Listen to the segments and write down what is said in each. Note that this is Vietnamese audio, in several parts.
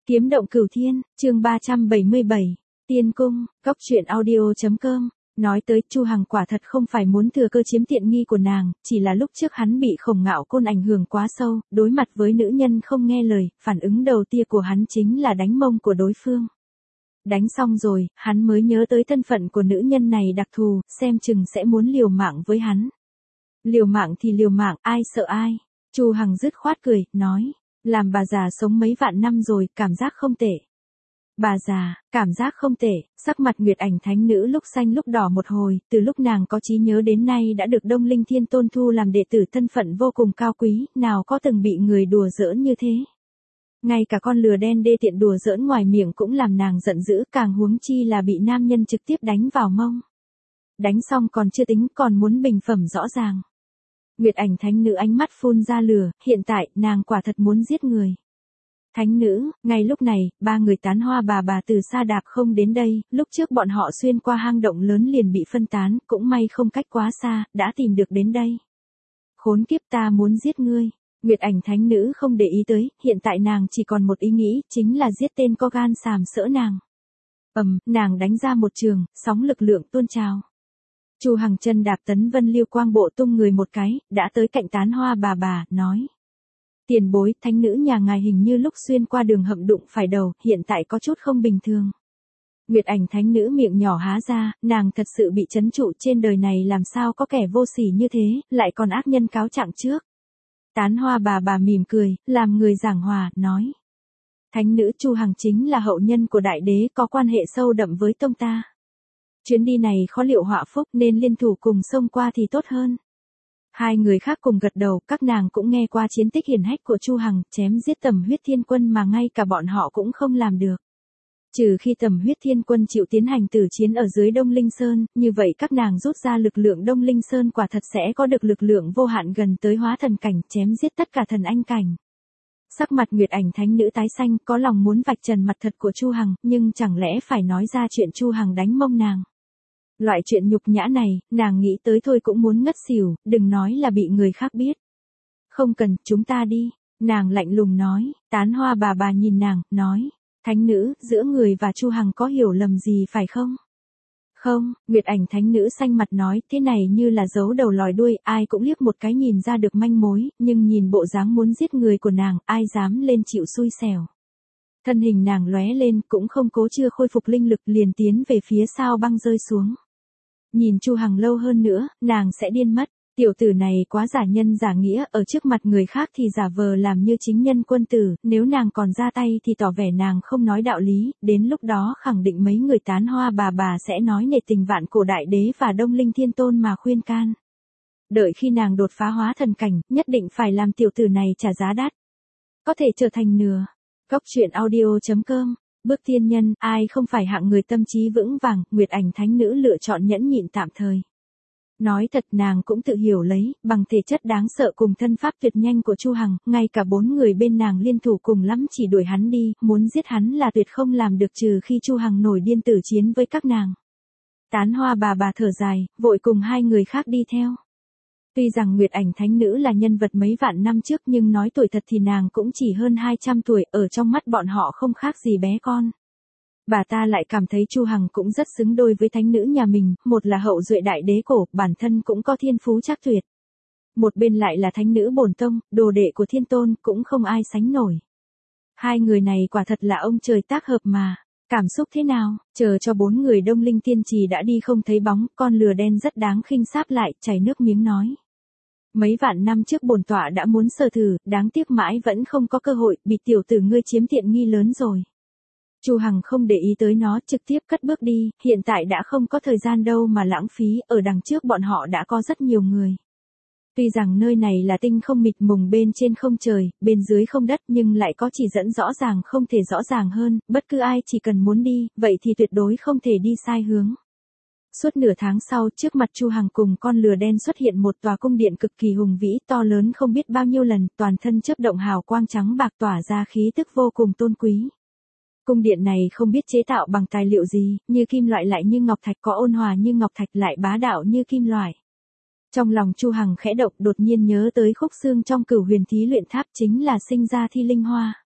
Kiếm động cửu thiên, chương 377, Tiên cung, Cóc truyện audio.com. Nói tới Chu Hằng quả thật không phải muốn thừa cơ chiếm tiện nghi của nàng, chỉ là lúc trước hắn bị Khổng Ngạo Côn ảnh hưởng quá sâu, đối mặt với nữ nhân không nghe lời, phản ứng đầu tiên của hắn chính là đánh mông của đối phương. Đánh xong rồi, hắn mới nhớ tới thân phận của nữ nhân này đặc thù, xem chừng sẽ muốn liều mạng với hắn. Liều mạng thì liều mạng, ai sợ ai. Chu Hằng dứt khoát cười, nói, làm bà già sống mấy vạn năm rồi, cảm giác không tệ. Bà già, cảm giác không tệ, sắc mặt Nguyệt Ảnh thánh nữ lúc xanh lúc đỏ một hồi, từ lúc nàng có trí nhớ đến nay đã được Đông Linh Thiên Tôn thu làm đệ tử, thân phận vô cùng cao quý, nào có từng bị người đùa giỡn như thế. Ngay cả con lừa đen đê tiện đùa giỡn ngoài miệng cũng làm nàng giận dữ, càng huống chi là bị nam nhân trực tiếp đánh vào mông. Đánh xong còn chưa tính, còn muốn bình phẩm rõ ràng. Nguyệt Ảnh thánh nữ ánh mắt phun ra lửa, hiện tại, nàng quả thật muốn giết người. Thánh nữ, ngay lúc này, ba người tán hoa bà từ xa đạp không đến đây, lúc trước bọn họ xuyên qua hang động lớn liền bị phân tán, cũng may không cách quá xa, đã tìm được đến đây. Khốn kiếp, ta muốn giết ngươi. Nguyệt Ảnh thánh nữ không để ý tới, hiện tại nàng chỉ còn một ý nghĩ, chính là giết tên có gan sàm sỡ nàng. Nàng đánh ra một trường, sóng lực lượng tuôn trào. Chu Hằng chân đạp tấn vân liêu quang bộ tung người một cái, đã tới cạnh tán hoa bà, nói. Tiền bối, thánh nữ nhà ngài hình như lúc xuyên qua đường hầm đụng phải đầu, hiện tại có chút không bình thường. Nguyệt Ảnh thánh nữ miệng nhỏ há ra, nàng thật sự bị trấn trụ, trên đời này làm sao có kẻ vô sỉ như thế, lại còn ác nhân cáo trạng trước. Tán hoa bà mỉm cười, làm người giảng hòa, nói. Thánh nữ Chu Hằng chính là hậu nhân của đại đế, có quan hệ sâu đậm với tông ta. Chuyến đi này khó liệu họa phúc, nên liên thủ cùng xông qua thì tốt hơn. Hai người khác cùng gật đầu, các nàng cũng nghe qua chiến tích hiển hách của Chu Hằng, chém giết Tầm Huyết Thiên Quân mà ngay cả bọn họ cũng không làm được. Trừ khi Tầm Huyết Thiên Quân chịu tiến hành tử chiến ở dưới Đông Linh Sơn, như vậy các nàng rút ra lực lượng Đông Linh Sơn quả thật sẽ có được lực lượng vô hạn gần tới hóa thần cảnh, chém giết tất cả thần anh cảnh. Sắc mặt Nguyệt Ảnh thánh nữ tái xanh, có lòng muốn vạch trần mặt thật của Chu Hằng, nhưng chẳng lẽ phải nói ra chuyện Chu Hằng đánh mông nàng. Loại chuyện nhục nhã này, nàng nghĩ tới thôi cũng muốn ngất xỉu, đừng nói là bị người khác biết. Không cần, chúng ta đi. Nàng lạnh lùng nói, tán hoa bà nhìn nàng, nói. Thánh nữ, giữa người và Chu Hằng có hiểu lầm gì phải không? Không, Nguyệt Ảnh thánh nữ xanh mặt nói, thế này như là giấu đầu lòi đuôi, ai cũng liếc một cái nhìn ra được manh mối, nhưng nhìn bộ dáng muốn giết người của nàng, ai dám lên chịu xui xẻo. Thân hình nàng lóe lên, cũng không cố chưa khôi phục linh lực, liền tiến về phía sao băng rơi xuống. Nhìn Chu Hằng lâu hơn nữa, nàng sẽ điên mất. Tiểu tử này quá giả nhân giả nghĩa, ở trước mặt người khác thì giả vờ làm như chính nhân quân tử, nếu nàng còn ra tay thì tỏ vẻ nàng không nói đạo lý, đến lúc đó khẳng định mấy người tán hoa bà sẽ nói nể tình vạn cổ đại đế và Đông Linh Thiên Tôn mà khuyên can. Đợi khi nàng đột phá hóa thần cảnh, nhất định phải làm tiểu tử này trả giá đắt. Có thể trở thành nửa. Cóc truyện audio.com. Bước tiên nhân, ai không phải hạng người tâm trí vững vàng, Nguyệt Ảnh thánh nữ lựa chọn nhẫn nhịn tạm thời. Nói thật, nàng cũng tự hiểu lấy, bằng thể chất đáng sợ cùng thân pháp tuyệt nhanh của Chu Hằng, ngay cả 4 người bên nàng liên thủ cùng lắm chỉ đuổi hắn đi, muốn giết hắn là tuyệt không làm được, trừ khi Chu Hằng nổi điên tử chiến với các nàng. Tán hoa bà thở dài, vội cùng hai người khác đi theo. Tuy rằng Nguyệt Ảnh thánh nữ là nhân vật mấy vạn năm trước, nhưng nói tuổi thật thì nàng cũng chỉ hơn 200 tuổi, ở trong mắt bọn họ không khác gì bé con. Bà ta lại cảm thấy Chu Hằng cũng rất xứng đôi với thánh nữ nhà mình, một là hậu duệ đại đế cổ, bản thân cũng có thiên phú trác tuyệt. Một bên lại là thánh nữ bổn tông, đồ đệ của Thiên Tôn, cũng không ai sánh nổi. Hai người này quả thật là ông trời tác hợp mà. Cảm xúc thế nào? Chờ cho 4 người Đông Linh tiên trì đã đi không thấy bóng, con lừa đen rất đáng khinh sáp lại, chảy nước miếng nói. Mấy vạn năm trước bổn tọa đã muốn sờ thử, đáng tiếc mãi vẫn không có cơ hội, bị tiểu tử ngươi chiếm tiện nghi lớn rồi. Chu Hằng không để ý tới nó, trực tiếp cất bước đi, hiện tại đã không có thời gian đâu mà lãng phí, ở đằng trước bọn họ đã có rất nhiều người. Tuy rằng nơi này là tinh không mịt mùng, bên trên không trời, bên dưới không đất, nhưng lại có chỉ dẫn rõ ràng không thể rõ ràng hơn, bất cứ ai chỉ cần muốn đi, vậy thì tuyệt đối không thể đi sai hướng. Suốt nửa tháng sau, trước mặt Chu Hằng cùng con lừa đen xuất hiện một tòa cung điện cực kỳ hùng vĩ, to lớn không biết bao nhiêu lần, toàn thân chớp động hào quang trắng bạc tỏa ra khí tức vô cùng tôn quý. Cung điện này không biết chế tạo bằng tài liệu gì, như kim loại lại như ngọc thạch, có ôn hòa như ngọc thạch lại bá đạo như kim loại. Trong lòng Chu Hằng khẽ động, đột nhiên nhớ tới khúc xương trong Cửu Huyền Thí Luyện Tháp, chính là sinh ra thi linh hoa.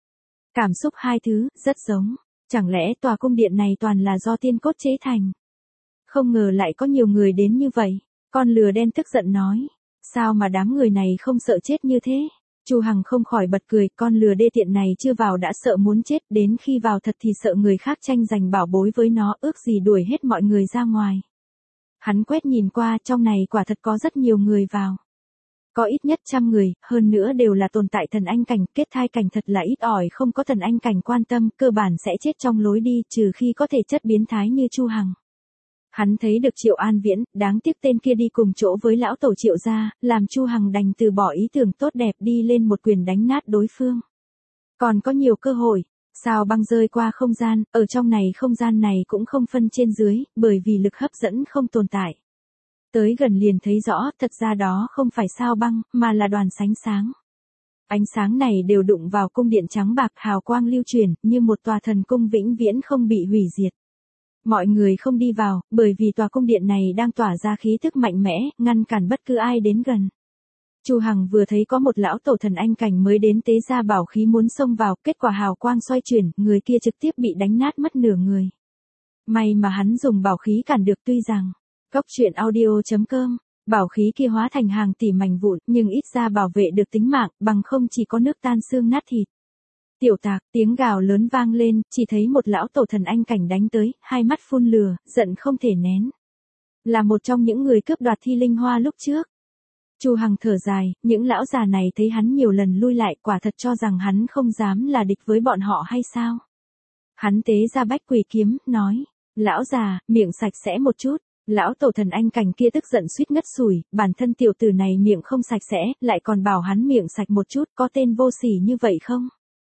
Cảm xúc hai thứ, rất giống. Chẳng lẽ tòa cung điện này toàn là do tiên cốt chế thành? Không ngờ lại có nhiều người đến như vậy. Con lừa đen tức giận nói. Sao mà đám người này không sợ chết như thế? Chu Hằng không khỏi bật cười, con lừa đê tiện này chưa vào đã sợ muốn chết, đến khi vào thật thì sợ người khác tranh giành bảo bối với nó, ước gì đuổi hết mọi người ra ngoài. Hắn quét nhìn qua, trong này quả thật có rất nhiều người vào. Có ít nhất 100 người, hơn nữa đều là tồn tại thần anh cảnh, kết thai cảnh thật là ít ỏi, không có thần anh cảnh quan tâm, cơ bản sẽ chết trong lối đi, trừ khi có thể chất biến thái như Chu Hằng. Hắn thấy được Triệu An Viễn, đáng tiếc tên kia đi cùng chỗ với lão tổ Triệu gia, làm Chu Hằng đành từ bỏ ý tưởng tốt đẹp đi lên một quyền đánh nát đối phương. Còn có nhiều cơ hội, sao băng rơi qua không gian, ở trong này không gian này cũng không phân trên dưới, bởi vì lực hấp dẫn không tồn tại. Tới gần liền thấy rõ, thật ra đó không phải sao băng, mà là đoàn sánh sáng. Ánh sáng này đều đụng vào cung điện trắng bạc, hào quang lưu chuyển, như một tòa thần cung vĩnh viễn không bị hủy diệt. Mọi người không đi vào, bởi vì tòa cung điện này đang tỏa ra khí thức mạnh mẽ, ngăn cản bất cứ ai đến gần. Chu Hằng vừa thấy có một lão tổ thần anh cảnh mới đến tế ra bảo khí muốn xông vào, kết quả hào quang xoay chuyển, người kia trực tiếp bị đánh nát mất nửa người. May mà hắn dùng bảo khí cản được, tuy rằng Cốc truyện audio.com, bảo khí kia hóa thành hàng tỷ mảnh vụn, nhưng ít ra bảo vệ được tính mạng, bằng không chỉ có nước tan xương nát thịt. Tiểu Tạc, tiếng gào lớn vang lên, chỉ thấy một lão tổ thần anh cảnh đánh tới, hai mắt phun lửa, giận không thể nén. Là một trong những người cướp đoạt thi linh hoa lúc trước. Chu Hằng thở dài, những lão già này thấy hắn nhiều lần lui lại, quả thật cho rằng hắn không dám là địch với bọn họ hay sao? Hắn tế ra bách quỷ kiếm, nói, lão già, miệng sạch sẽ một chút. Lão tổ thần anh cảnh kia tức giận suýt ngất xỉu, bản thân tiểu tử này miệng không sạch sẽ, lại còn bảo hắn miệng sạch một chút, có tên vô sỉ như vậy không?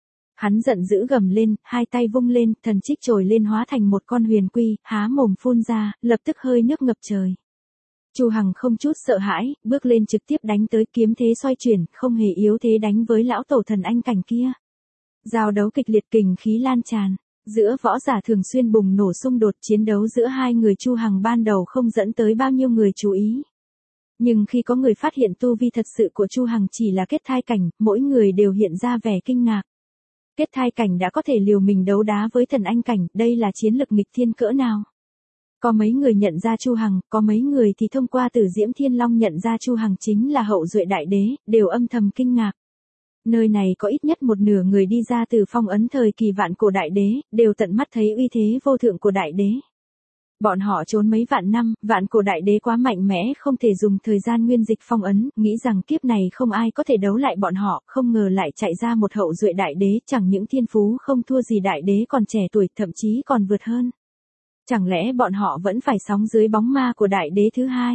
Hắn giận dữ gầm lên, hai tay vung lên, thần trích trồi lên hóa thành một con huyền quy, há mồm phun ra, lập tức hơi nước ngập trời. Chu Hằng không chút sợ hãi, bước lên trực tiếp đánh tới, kiếm thế xoay chuyển, không hề yếu thế đánh với lão tổ thần anh cảnh kia. Giao đấu kịch liệt, kình khí lan tràn. Giữa võ giả thường xuyên bùng nổ xung đột, chiến đấu giữa hai người Chu Hằng ban đầu không dẫn tới bao nhiêu người chú ý. Nhưng khi có người phát hiện tu vi thật sự của Chu Hằng chỉ là kết thai cảnh, mỗi người đều hiện ra vẻ kinh ngạc. Kết thai cảnh đã có thể liều mình đấu đá với thần anh cảnh, đây là chiến lực nghịch thiên cỡ nào? Có mấy người nhận ra Chu Hằng, có mấy người thì thông qua Tử Diễm Thiên Long nhận ra Chu Hằng chính là hậu duệ đại đế, đều âm thầm kinh ngạc. Nơi này có ít nhất một nửa người đi ra từ phong ấn thời kỳ vạn cổ đại đế, đều tận mắt thấy uy thế vô thượng của đại đế. Bọn họ trốn mấy vạn năm, vạn cổ đại đế quá mạnh mẽ không thể dùng thời gian nguyên dịch phong ấn, nghĩ rằng kiếp này không ai có thể đấu lại bọn họ, không ngờ lại chạy ra một hậu duệ đại đế, chẳng những thiên phú không thua gì đại đế còn trẻ tuổi, thậm chí còn vượt hơn. Chẳng lẽ bọn họ vẫn phải sống dưới bóng ma của đại đế thứ hai?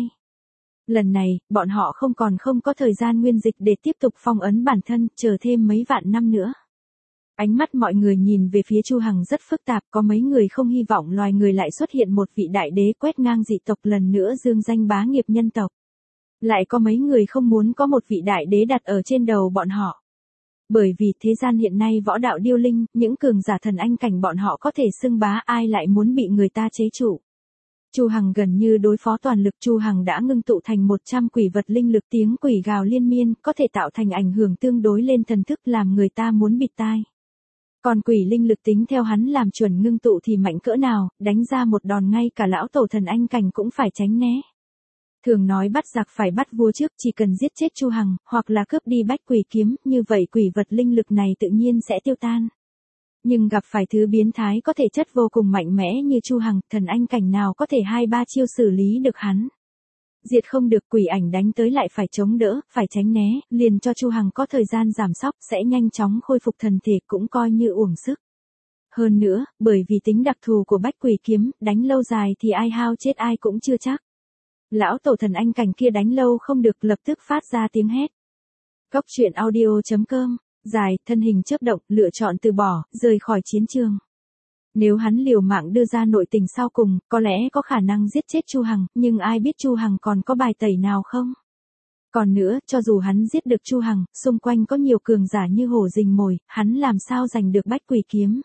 Lần này, bọn họ không có thời gian nguyên dịch để tiếp tục phong ấn bản thân, chờ thêm mấy vạn năm nữa. Ánh mắt mọi người nhìn về phía Chu Hằng rất phức tạp, có mấy người không hy vọng loài người lại xuất hiện một vị đại đế quét ngang dị tộc lần nữa dương danh bá nghiệp nhân tộc. Lại có mấy người không muốn có một vị đại đế đặt ở trên đầu bọn họ. Bởi vì thế gian hiện nay võ đạo điêu linh, những cường giả thần anh cảnh bọn họ có thể xưng bá, ai lại muốn bị người ta chế trụ. Chu Hằng gần như đối phó toàn lực, Chu Hằng đã ngưng tụ thành 100 quỷ vật linh lực, tiếng quỷ gào liên miên, có thể tạo thành ảnh hưởng tương đối lên thần thức làm người ta muốn bịt tai. Còn quỷ linh lực tính theo hắn làm chuẩn ngưng tụ thì mạnh cỡ nào, đánh ra một đòn ngay cả lão tổ thần anh cảnh cũng phải tránh né. Thường nói bắt giặc phải bắt vua trước, chỉ cần giết chết Chu Hằng, hoặc là cướp đi bách quỷ kiếm, như vậy quỷ vật linh lực này tự nhiên sẽ tiêu tan. Nhưng gặp phải thứ biến thái có thể chất vô cùng mạnh mẽ như Chu Hằng, thần anh cảnh nào có thể 2-3 chiêu xử lý được hắn. Diệt không được, quỷ ảnh đánh tới lại phải chống đỡ, phải tránh né, liền cho Chu Hằng có thời gian giảm sóc, sẽ nhanh chóng khôi phục thần thể, cũng coi như uổng sức. Hơn nữa, bởi vì tính đặc thù của bách quỷ kiếm, đánh lâu dài thì ai hao chết ai cũng chưa chắc. Lão tổ thần anh cảnh kia đánh lâu không được, lập tức phát ra tiếng hét. Cốc truyện audio.com, dài, thân hình chớp động, lựa chọn từ bỏ, rời khỏi chiến trường. Nếu hắn liều mạng đưa ra nội tình sau cùng, có lẽ có khả năng giết chết Chu Hằng, nhưng ai biết Chu Hằng còn có bài tẩy nào không? Còn nữa, cho dù hắn giết được Chu Hằng, xung quanh có nhiều cường giả như hổ rình mồi, hắn làm sao giành được bách quỷ kiếm?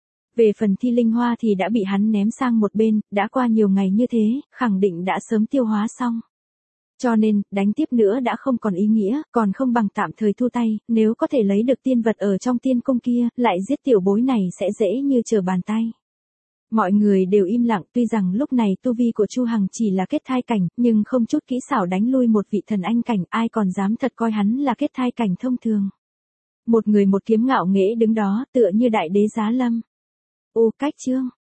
Về phần thi linh hoa thì đã bị hắn ném sang một bên, đã qua nhiều ngày như thế, khẳng định đã sớm tiêu hóa xong. Cho nên, đánh tiếp nữa đã không còn ý nghĩa, còn không bằng tạm thời thu tay, nếu có thể lấy được tiên vật ở trong tiên cung kia, lại giết tiểu bối này sẽ dễ như trở bàn tay. Mọi người đều im lặng, tuy rằng lúc này tu vi của Chu Hằng chỉ là kết thai cảnh, nhưng không chút kỹ xảo đánh lui một vị thần anh cảnh, ai còn dám thật coi hắn là kết thai cảnh thông thường. Một người một kiếm ngạo nghễ đứng đó, tựa như đại đế giá lâm. Ô cách chương.